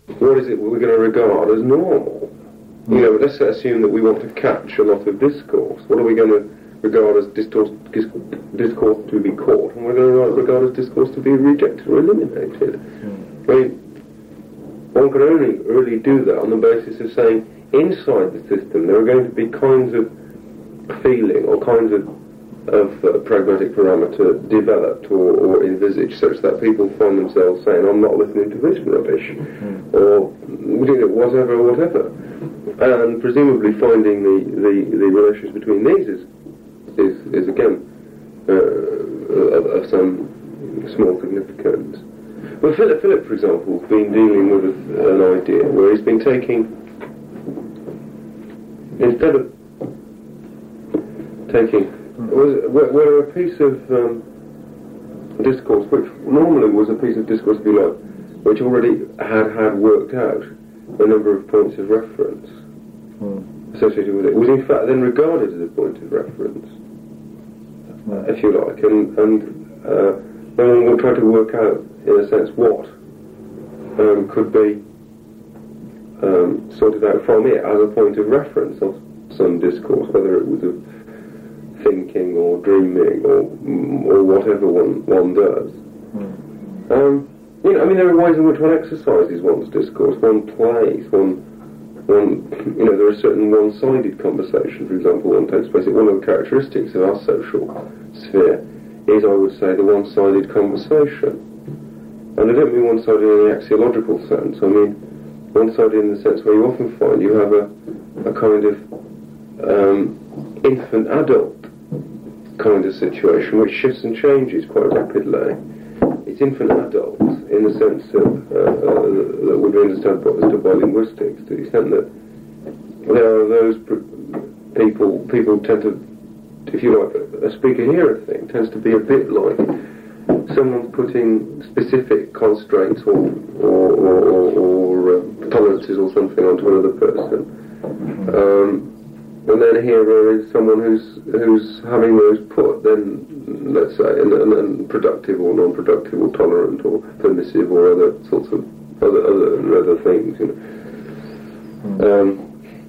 what is it we're going to regard as normal? You know, let's assume that we want to catch a lot of discourse. What are we going to regard as discourse to be caught, and we're going to regard as discourse to be rejected or eliminated? I mean, one can only really do that on the basis of saying, inside the system there are going to be kinds of feeling or kinds of pragmatic parameter developed or envisaged such that people find themselves saying, I'm not listening to this rubbish, or whatever. And presumably finding the relations between these is again of some small significance. Well, Philip, for example, has been dealing with an idea where he's been taking, instead of taking, where a piece of discourse, which normally was a piece of discourse, if you like, which already had worked out a number of points of reference associated with it, was in fact then regarded as a point of reference, if you like, and then one will try to work out, in a sense, what could be sorted out from it as a point of reference of some discourse, whether it was of thinking or dreaming or whatever one does. You know, I mean, there are ways in which one exercises one's discourse, one plays, you know, there are certain one-sided conversations, for example, one takes place. One of the characteristics of our social sphere is, I would say, the one-sided conversation. And I don't mean one-sided in the axiological sense. I mean one-sided in the sense where you often find you have a kind of infant-adult kind of situation which shifts and changes quite rapidly. It's infant-adult in the sense of that would be understood by linguistics, to the extent that there are those people tend to, if you like, a speaker-hearer thing tends to be a bit like someone's putting specific constraints or tolerances or something onto another person. And then a hearer is someone who's having those put, then, let's say, and productive or non-productive or tolerant or permissive or other sorts of other things, you know.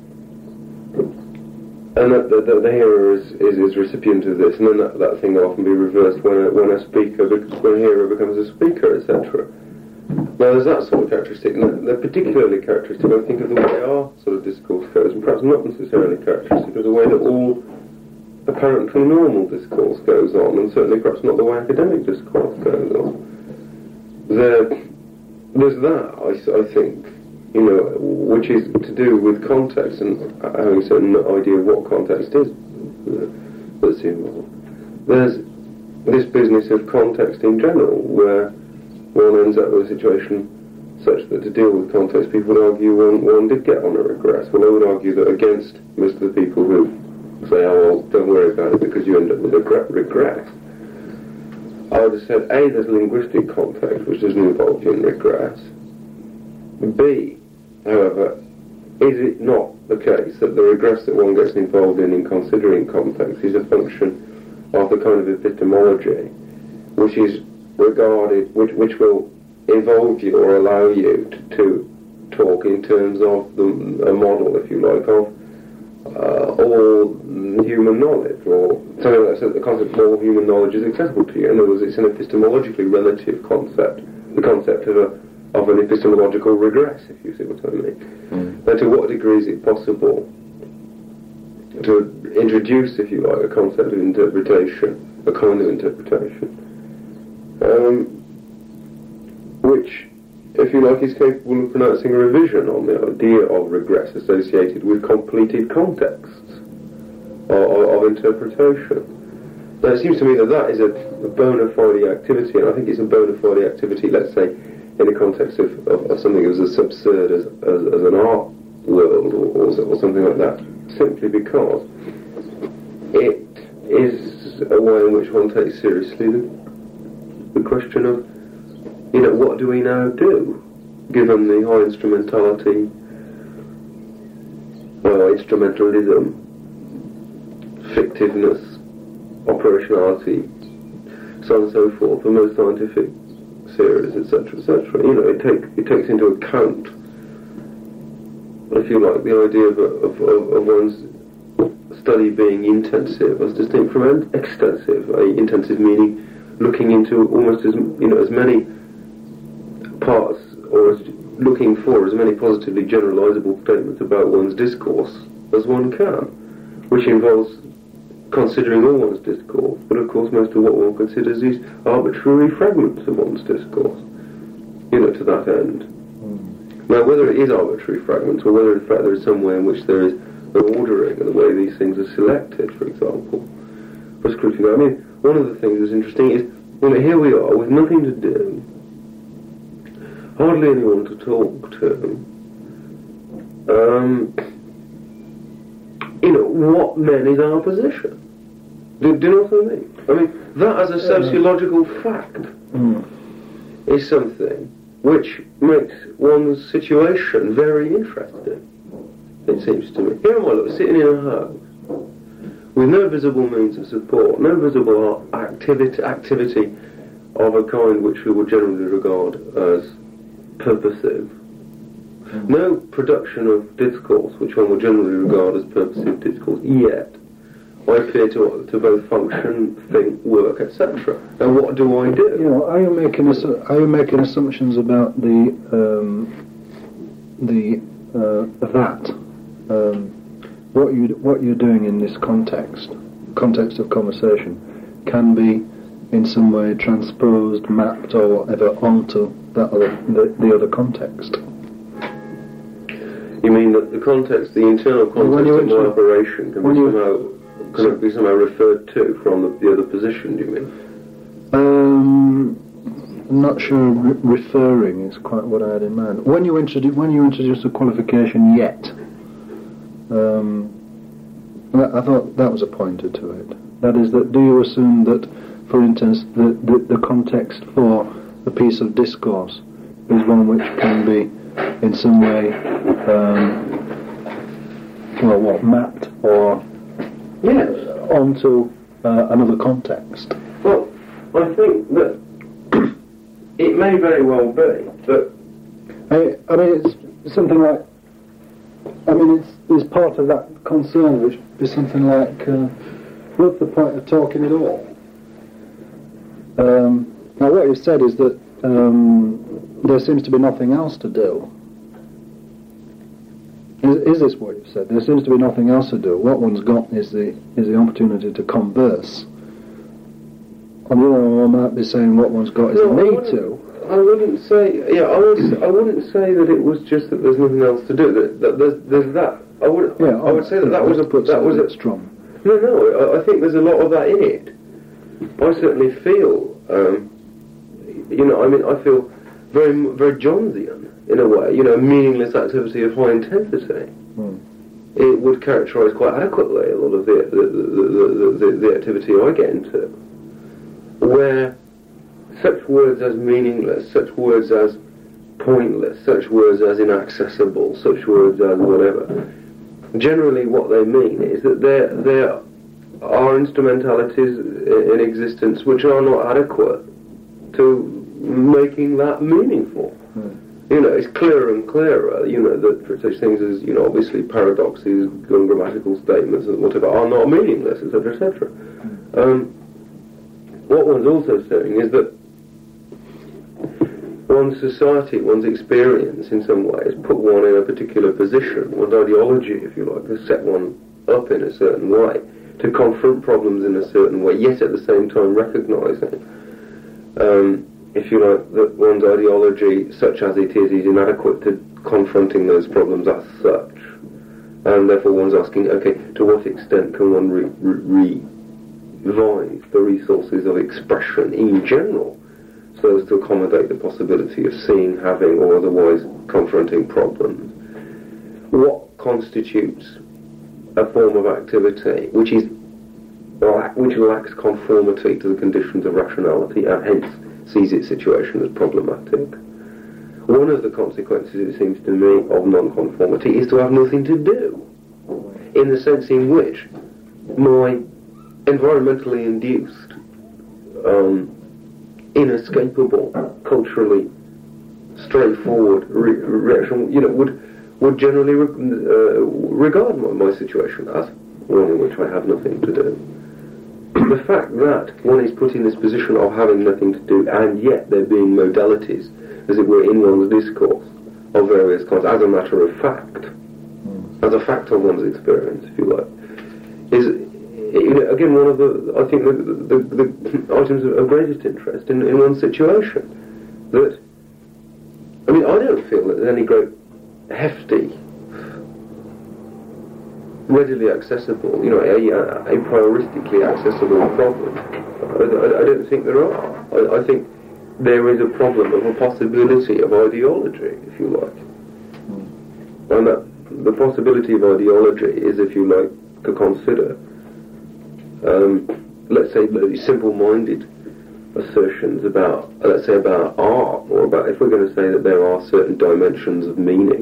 And the hearer is recipient of this, and then that thing often be reversed when a hearer becomes a speaker, etc. Now there's that sort of characteristic, and they're particularly characteristic, I think, of the way our sort of discourse goes, and perhaps not necessarily characteristic of the way that all apparently normal discourse goes on, and certainly perhaps not the way academic discourse goes on. There's that, I think, you know, which is to do with context and having a certain idea of what context is that's involved. There's this business of context in general, where one ends up with a situation such that to deal with context, people would argue one did get on a regress. Well, I would argue that against most of the people who say, oh, well, don't worry about it because you end up with a regress. I would have said, A, there's linguistic context, which doesn't involve in regress. B, however, is it not the case that the regress that one gets involved in considering context is a function of the kind of epistemology which is regarded, which will involve you or allow you to talk in terms of a model, if you like, of all human knowledge, or something like that, so the concept of all human knowledge is accessible to you. In other words, it's an epistemologically relative concept, the concept of an epistemological regress, if you see what I mean. Now, to what degree is it possible to introduce, if you like, a concept of interpretation, a kind of interpretation, which, if you like, is capable of pronouncing a revision on the idea of regress associated with completed contexts of interpretation. Now, it seems to me that is a bona fide activity, and I think it's a bona fide activity, let's say, in the context of something as absurd as an art world or something like that, simply because it is a way in which one takes seriously the question of, you know, what do we now do, given the high instrumentality, instrumentalism, fictiveness, operationality, so on and so forth, the most scientific series, etc., etc. You know, it takes into account if you like, the idea of one's study being intensive as distinct from extensive. Intensive meaning looking into almost as many parts, or looking for as many positively generalizable statements about one's discourse as one can, which involves considering all one's discourse, but of course most of what one considers is arbitrary fragments of one's discourse, to that end. Now, whether it is arbitrary fragments, or whether in fact there is some way in which there is an ordering of the way these things are selected, for example, for scrutiny. I mean, one of the things that's interesting is, here we are with nothing to do, hardly anyone to talk to. What then is our position? Do you know what I mean? I mean, that as a sociological fact is something which makes one's situation very interesting, it seems to me. Here am I, sitting in a house with no visible means of support, no visible activity of a kind which we would generally regard as purposive, no production of discourse which one would generally regard as purposive discourse, yet I appear to both function, think, work, etc. Now, what do I do? Are you making assumptions about what you're doing in this context of conversation can be in some way transposed, mapped, or whatever onto the other context? You mean that the context, the internal context of my operation can be somehow referred to from the other position, do you mean? I'm not sure referring is quite what I had in mind. When you introduce the qualification "yet," I thought that was a pointer to it. That is, that do you assume that, for instance, the context for a piece of discourse is one which can be in some way mapped or onto another context? Well, I think that it may very well be, but I mean, it's something like, it's part of that concern, which is something like, what's the point of talking at all? Now, what you've said is that there seems to be nothing else to do. Is this what you've said? There seems to be nothing else to do. What one's got is the opportunity to converse. On the other hand, one might be saying what one's got is the need to. I wouldn't say. I wouldn't say that it was just that there's nothing else to do. That there's that. I would say that was a strong. No. I think there's a lot of that in it. I certainly feel. I feel very, very Jonesian in a way. Meaningless activity of high intensity. It would characterise quite adequately a lot of the activity I get into, where such words as meaningless, such words as pointless, such words as inaccessible, such words as whatever, generally what they mean is that there are instrumentalities in existence which are not adequate to making that meaningful. It's clearer and clearer, that for such things as, obviously paradoxes, ungrammatical statements and whatever are not meaningless, etc., etc. What one's also saying is that one's society, one's experience in some ways put one in a particular position, one's ideology, if you like, to set one up in a certain way, to confront problems in a certain way, yet at the same time recognising, if you like, that one's ideology, such as it is inadequate to confronting those problems as such. And therefore one's asking, okay, to what extent can one revise the resources of expression in general, so as to accommodate the possibility of seeing, having, or otherwise confronting problems? What constitutes a form of activity which lacks conformity to the conditions of rationality and hence sees its situation as problematic? One of the consequences, it seems to me, of non-conformity is to have nothing to do, in the sense in which my environmentally induced, inescapable, culturally straightforward reaction, would generally regard my situation as one in which I have nothing to do. The fact that one is put in this position of having nothing to do, and yet there being modalities, as it were, in one's discourse of various kinds, as a matter of fact, as a fact of one's experience, if you like, is, again, one of the, I think, the items of greatest interest in one's situation. That, I mean, I don't feel that there's any great hefty, readily accessible, a prioristically accessible problem. I don't think there are. I think there is a problem of a possibility of ideology, if you like. And that the possibility of ideology is, if you like, to consider, let's say, simple-minded assertions about, let's say, about art, or about, if we're going to say that there are certain dimensions of meaning,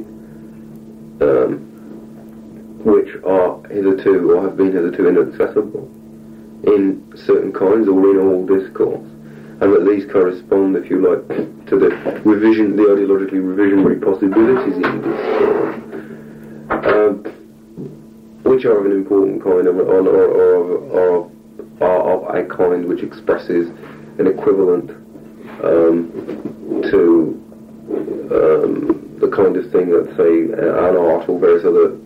which are hitherto, or have been hitherto, inaccessible in certain kinds or in all discourse, and that these correspond, if you like, to the ideologically revisionary possibilities in discourse, which are of an important kind, or of a kind which expresses an equivalent to the kind of thing that, say, an art or various other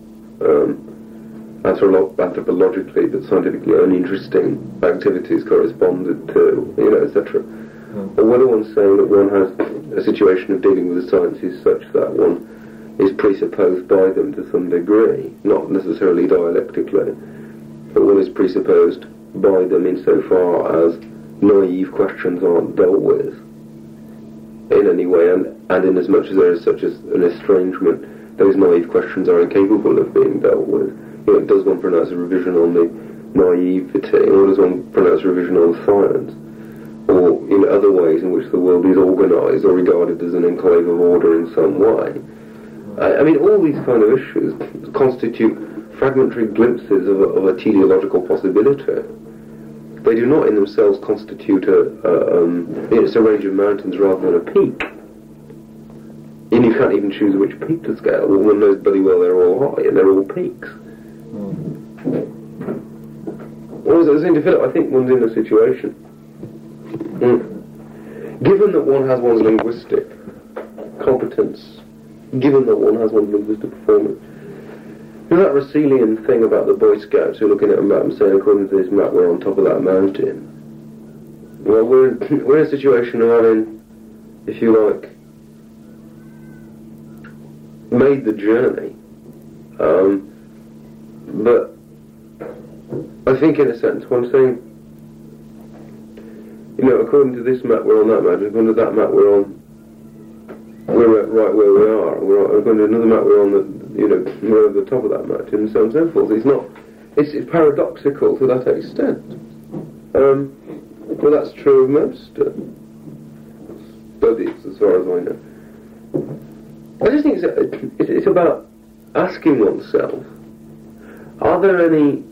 anthropologically but scientifically uninteresting activities corresponded to, etc. Or whether one's saying that one has a situation of dealing with the sciences such that one is presupposed by them to some degree, not necessarily dialectically, but one is presupposed by them insofar as naive questions aren't dealt with in any way, and in as much as there is such as an estrangement, those naive questions are incapable of being dealt with. Does one pronounce a revision on the naivety, or does one pronounce a revision on science, or in other ways in which the world is organised or regarded as an enclave of order in some way? I mean, all these kind of issues constitute fragmentary glimpses of a teleological possibility. They do not in themselves constitute it's a range of mountains rather than a peak. And you can't even choose which peak to scale. Well, one knows bloody well they're all high and they're all peaks. Well, as I seem to feel, I think one's in a situation. Given that one has one's linguistic competence, given that one has one's linguistic performance, that Russellian thing about the Boy Scouts who are looking at a map and saying, according to this map, we're on top of that mountain. Well, we're in a situation of having, if you like, made the journey. But I think, in a sense, one saying, according to this map, we're on that mountain. According to that map, we're right where we are. According to another map, we're on the, we're over the top of that mountain, and so on and so forth. It's paradoxical to that extent. Well, that's true of most studies, as far as I know. I just think it's about asking oneself, are there any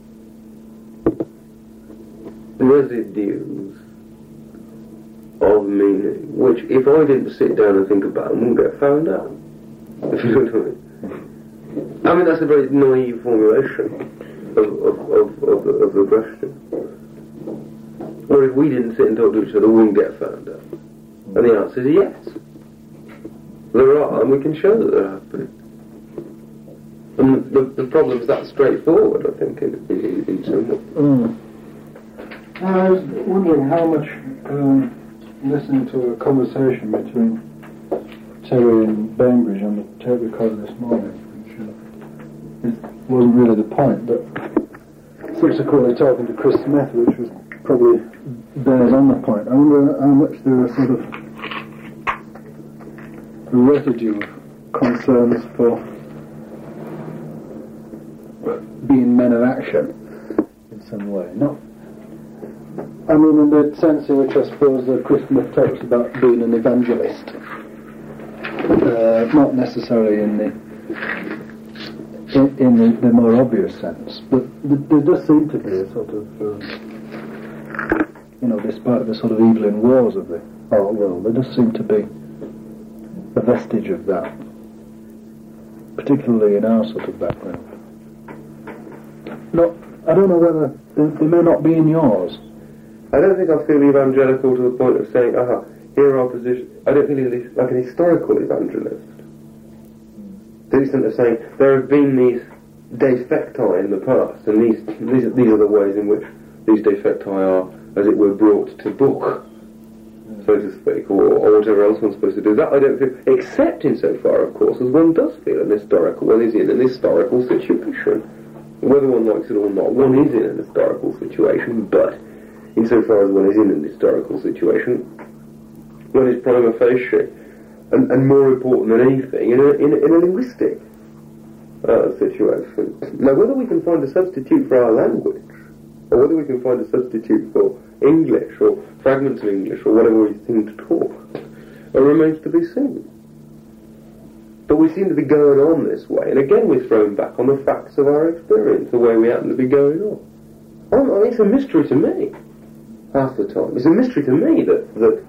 residues of meaning which, if I didn't sit down and think about them, wouldn't get found out? If you know what I mean. I mean, that's a very naive formulation of the question. Or if we didn't sit and talk to each other, we wouldn't get found out. And the answer is yes. There are, and we can show that there have been. And the problem is that straightforward, I think, in some way. I was wondering how much listening to a conversation between Terry and Bainbridge on the tape recorder this morning, which wasn't really the point, but subsequently talking to Chris Smith, which was probably bears on the point. I wonder how much there are sort of residue of concerns for being men of action in some way. Not, I mean, in the sense in which I suppose that Chris Smith talks about being an evangelist, not necessarily in the more obvious sense, but there does seem to be a sort of, despite the sort of Evelyn wars of the art world, there does seem to be a vestige of that. particularly in our sort of background. No, I don't know whether they may not be in yours. I don't think I feel evangelical to the point of saying, here are our positions. I don't feel like an historical evangelist. To the extent of saying, there have been these defecti in the past, and these are the ways in which these defecti are, as it were, brought to book, so to speak, or whatever else one's supposed to do. That I don't feel, except insofar, of course, as one does feel one is in an historical situation. Whether one likes it or not, one is in an historical situation, but insofar as one is in an historical situation, one is prima facie, and more important than anything, in a linguistic situation. Now, whether we can find a substitute for our language, or whether we can find a substitute for English, or fragments of English, or whatever we seem to talk, remains to be seen. But we seem to be going on this way, and again we're thrown back on the facts of our experience, the way we happen to be going on. It's a mystery to me, half the time. It's a mystery to me that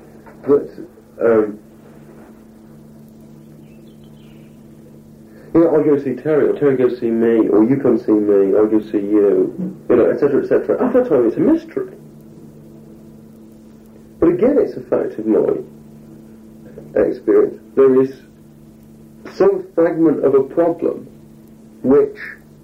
I go see Terry, or Terry goes see me, or you come see me, I go see you, etc., etc. Half the time it's a mystery. But again, it's a fact of my experience. There is some fragment of a problem which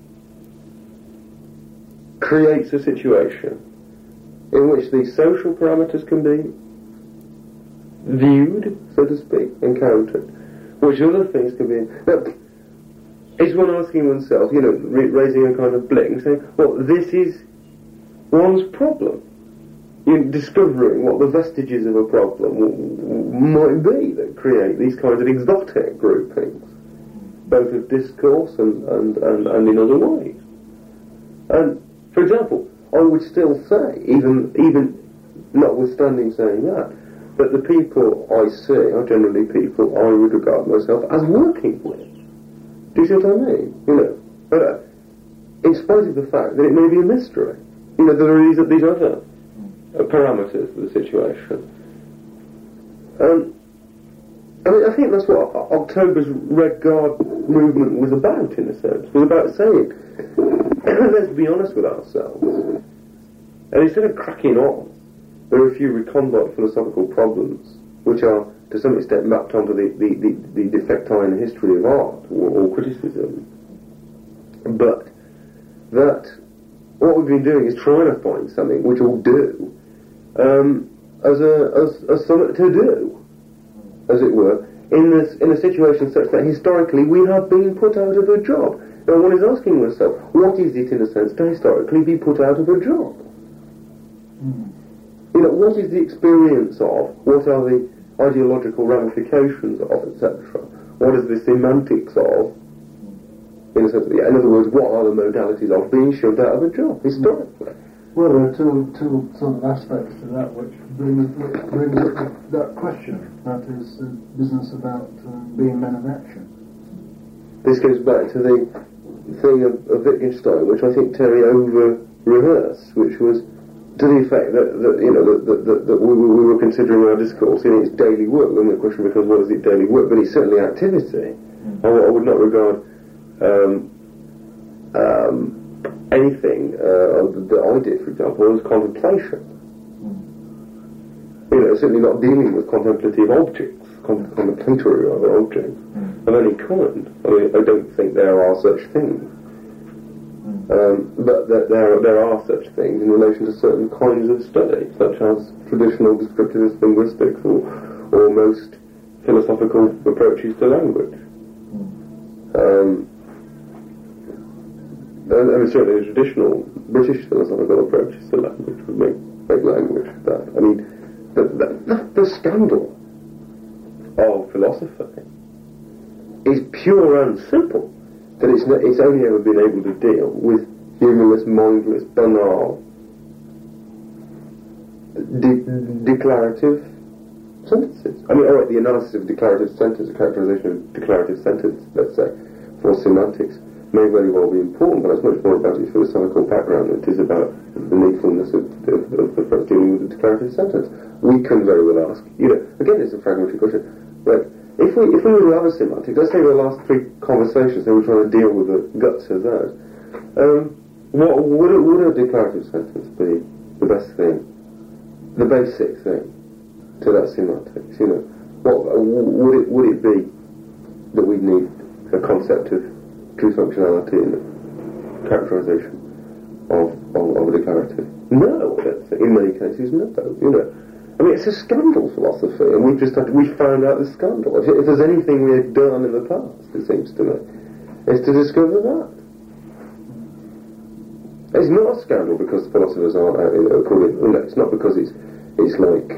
creates a situation in which these social parameters can be viewed, so to speak, encountered, which other things can be... Now, is one asking oneself, raising a kind of bling, saying, well, this is one's problem. Discovering what the vestiges of a problem might be that create these kinds of exotic groupings, both of discourse and in other ways. And, for example, I would still say, even notwithstanding saying that the people I see are generally people I would regard myself as working with. Do you see what I mean? But in spite of the fact that it may be a mystery, there are these other parameters of the situation. I think that's what October's Red Guard movement was about, in a sense. Was about saying, let's be honest with ourselves. And instead of cracking on, there are a few recondite philosophical problems which are, to some extent, mapped onto the defecti in the history of art or criticism. But that what we've been doing is trying to find something which will do as something to do, as it were, in a situation such that historically we have been put out of a job. Now one is asking oneself, what is it in a sense to historically be put out of a job? What is the experience of, what are the ideological ramifications of, etc.? What is the semantics of, in a sense, in other words, what are the modalities of being shoved out of a job, historically? Well, there are two sort of aspects to that which brings up that question. That is the business about being men of action. This goes back to the thing of Wittgenstein, which I think Terry over-rehearsed, which was to the effect that we were considering our discourse in its daily work. Then the question becomes, what is it daily work? But it's certainly activity. I would not regard anything that I did, for example, as contemplation. Certainly not dealing with contemplative objects, contemplatory objects of any kind. I don't think there are such things. But that there are such things in relation to certain kinds of study, such as traditional descriptivist linguistics or most philosophical approaches to language. And certainly the traditional British philosophical approaches to language would make language that. The scandal of philosophy is pure and simple. That it's only ever been able to deal with humorless, mindless, banal, declarative sentences. The analysis of declarative sentence, the characterization of declarative sentence, let's say, for semantics, may very well be important, but it's much more about its philosophical background than it is about the needfulness of dealing with the declarative sentence. We can very well ask, again it's a fragmentary question, but if we were to have a semantic, let's say the last three conversations they were trying to deal with the guts of those, what would a declarative sentence be the best thing, the basic thing to that semantics? You know, what would it be that we'd need a concept of true functionality and characterization of a declarative? No, I don't think. In many cases, no. You know, I mean, it's a scandal philosophy, and we found out the scandal. If there's anything we had done in the past, it seems to me, is to discover that. It's not a scandal because philosophers aren't it's not because it's like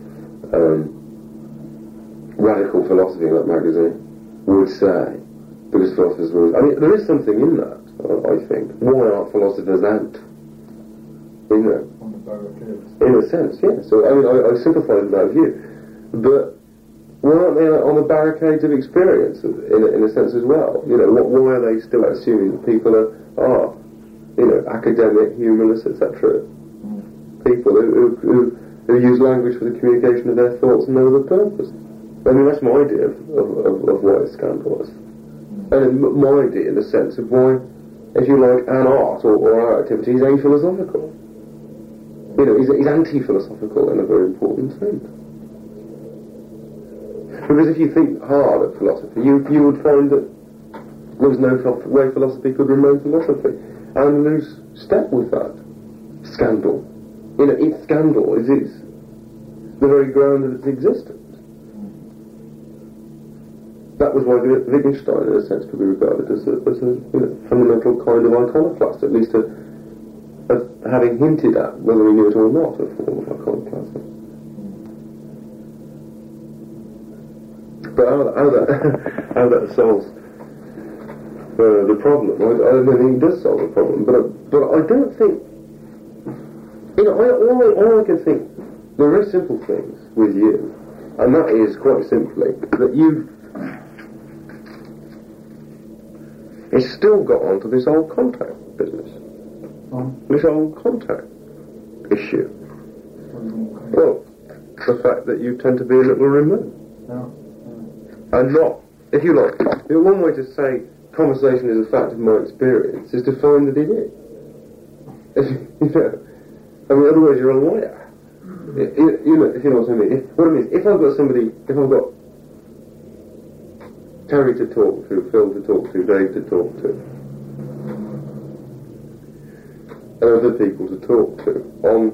radical philosophy in that magazine would say, because philosophers were. I mean, there is something in that, I think. Why aren't philosophers out? You know, on the barricades. In a sense, yeah. So I mean, I sympathise with that view, but why aren't they on the barricades of experience in a sense as well? You know, why are they still assuming that people are you know, academic, humanists, etc. People who use language for the communication of their thoughts and no other purpose? I mean, that's my idea of why it's scandalous. And my idea in the sense of why, if you like, an art or our activity is aphilosophical. You know, he's anti-philosophical in a very important sense. Because if you think hard at philosophy, you would find that there was no way philosophy could remain philosophy, and lose step with that scandal. You know, its scandal is the very ground of its existence. That was why Wittgenstein, in a sense, could be regarded as a fundamental kind of iconoclast, at least having hinted at, whether he knew it or not, a form of iconoclasm. But how that solves the problem, I don't think it does solve the problem, but I don't think, you know, all I can think, there are very simple things with you, and that is quite simply that it's still got onto this old contact business. This old contact issue. Well, the fact that you tend to be a little remote. And not, if you like, one way to say conversation is a fact of my experience is to find that it is. You know, I mean, otherwise you're a lawyer. You know, if you know what I mean. If I've got Terry to talk to, Phil to talk to, Dave to talk to, and other people to talk to on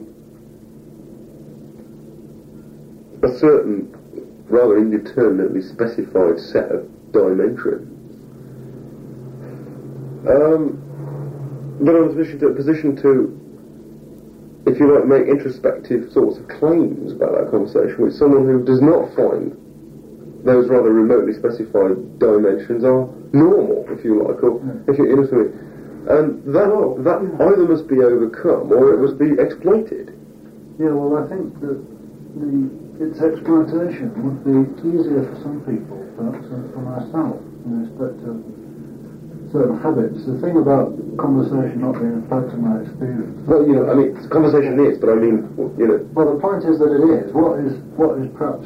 a certain rather indeterminately specified set of dimensions, but I'm in a position to, if you like, make introspective sorts of claims about that conversation with someone who does not find those rather remotely specified dimensions are normal, if you like, or if you're innocent. And that either must be overcome or it must be exploited. Yeah, well, I think that its exploitation would be easier for some people, perhaps, than for myself, in respect to certain habits. The thing about conversation not being a fact of my experience. Well, you know, I mean, conversation is, but I mean, you know. Well, the point is that it is. What is perhaps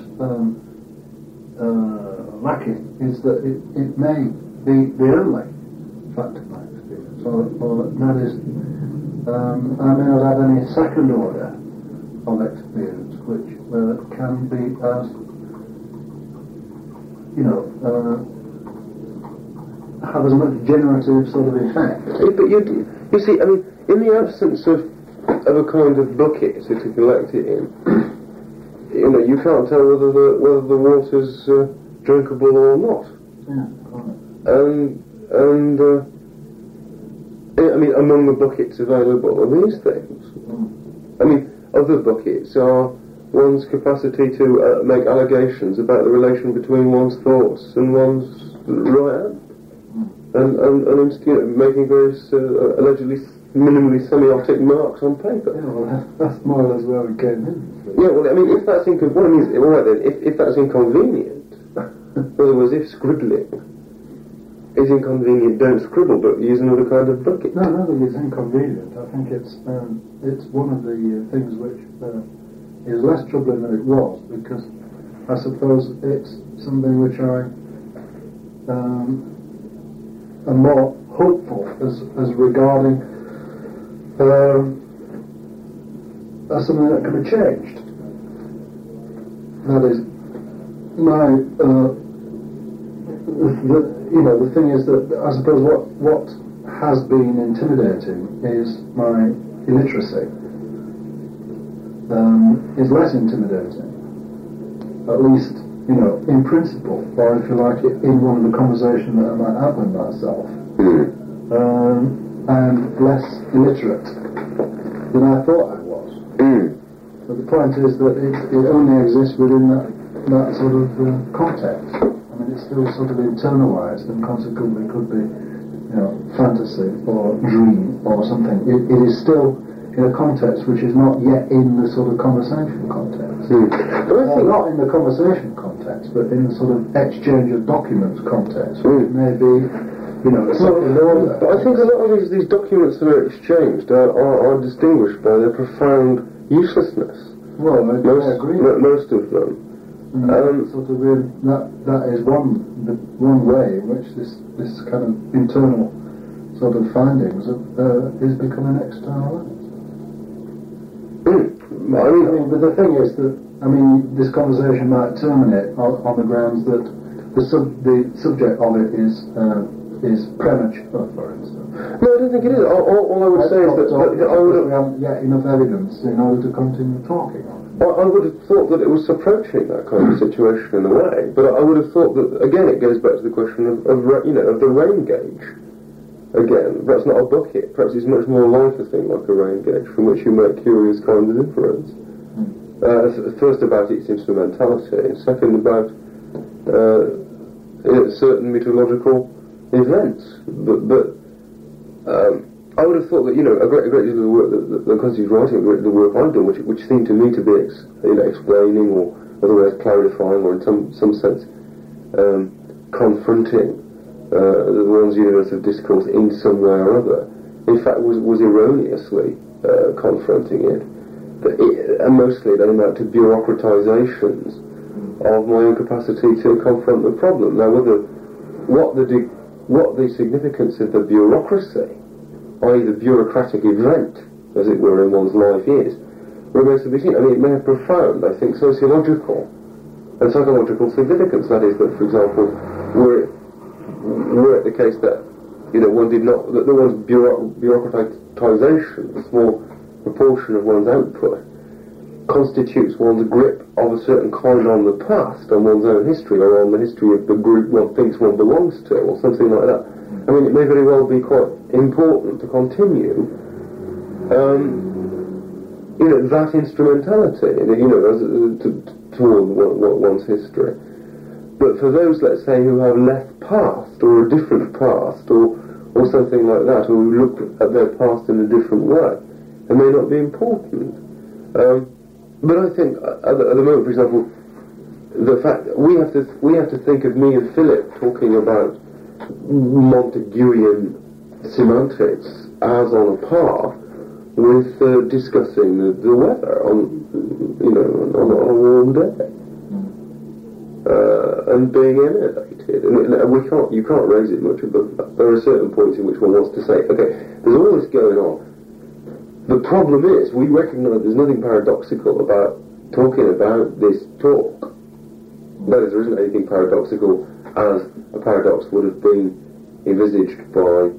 lacking is that it may be the only fact of my experience, or that is, I may not have any second order of experience which can be as, you know, have as much generative sort of effect. But you see, I mean, in the absence of a kind of bucket to collect it in, you know, you can't tell whether the water's drinkable or not. Yeah, right. And I mean, among the buckets available are these things. I mean, other buckets are one's capacity to make allegations about the relation between one's thoughts and one's right hand. And you know, making various allegedly minimally semiotic marks on paper. Yeah, well, that's more or less where we came in. Yeah, well, I mean, if that's inconvenient, alright then, if that's inconvenient, in other words, if scribbling is inconvenient, don't scribble, but use another kind of bucket. No, I don't think it's inconvenient. I think it's one of the things which is less troubling than it was, because I suppose it's something which I am more hopeful as regarding as something that can be changed. That is, the thing is that I suppose what has been intimidating is my illiteracy. Is less intimidating, at least, in principle, or if you like, in one of the conversations that I might have with myself. And less illiterate than I thought I was. But the point is that it only exists within that sort of context. I mean, it's still sort of internalized and consequently could be, fantasy or dream or something. It is still in a context which is not yet in the sort of conversation context. Not in the conversation context, but in the sort of exchange of documents context, which may be, a second order. But I think a lot of these documents that are exchanged are distinguished by their profound uselessness. Well, I agree. Most of them. That is one way in which this kind of internal sort of findings is becoming external. But the thing is that this conversation might terminate on the grounds that the subject of it is premature, for instance. No, I don't think it is. All I would say is that we haven't yet enough evidence in order to continue talking on it. I would have thought that it was approaching that kind of situation in a way, but I would have thought that again it goes back to the question of the rain gauge. Again, perhaps not a bucket, perhaps it's much more like a thing like a rain gauge from which you make curious kinds of inference. First about its instrumentality, and second about certain meteorological events. But I would have thought that a great deal of the work that constitutes writing, the work I've done, which seemed to me to be explaining or otherwise clarifying or in some sense confronting the one's universe of discourse in some way or other, in fact was erroneously confronting it. And mostly they amount to bureaucratisations of my own capacity to confront the problem. Now, what the significance of the bureaucracy, i.e. the bureaucratic event, as it were, in one's life is, remains to be seen. It may have profound, I think, sociological and psychological significance. That is, that, for example, were it the case that one did not, that one's bureaucratisation, a small proportion of one's output, constitutes one's grip of a certain kind on the past, on one's own history, or on the history of the group one thinks one belongs to, or something like that. It may very well be quite important to continue that instrumentality, toward one's history. But for those, let's say, who have left past, or a different past, or something like that, or who look at their past in a different way, it may not be important. But I think at the moment, for example, the fact that we have to think of me and Philip talking about Montaguean semantics as on a par with discussing the weather on a warm day. And being inundated, and you can't raise it much above that. There are certain points in which one wants to say, okay, there's all this going on. The problem is, we recognise there's nothing paradoxical about talking about this talk. That is, there isn't anything paradoxical as a paradox would have been envisaged by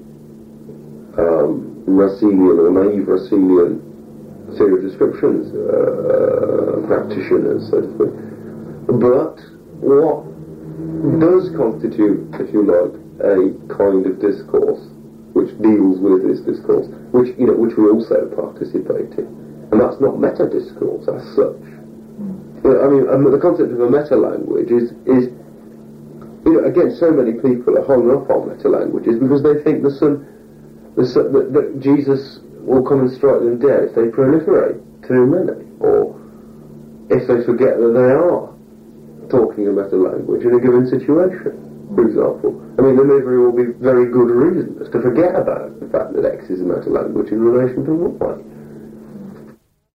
Rasselian or naive Rasselian theory of descriptions practitioners, so to speak. But what does constitute, if you like, a kind of discourse which deals with this discourse, which we also participate in, and that's not meta-discourse as such. The concept of a meta-language is again, so many people are hung up on meta-languages because they think that Jesus will come and strike them dead if they proliferate too many, or if they forget that they are talking a meta-language in a given situation, for example. There may very well be very good reasons to forget about the fact that X is a meta-language in relation to Y.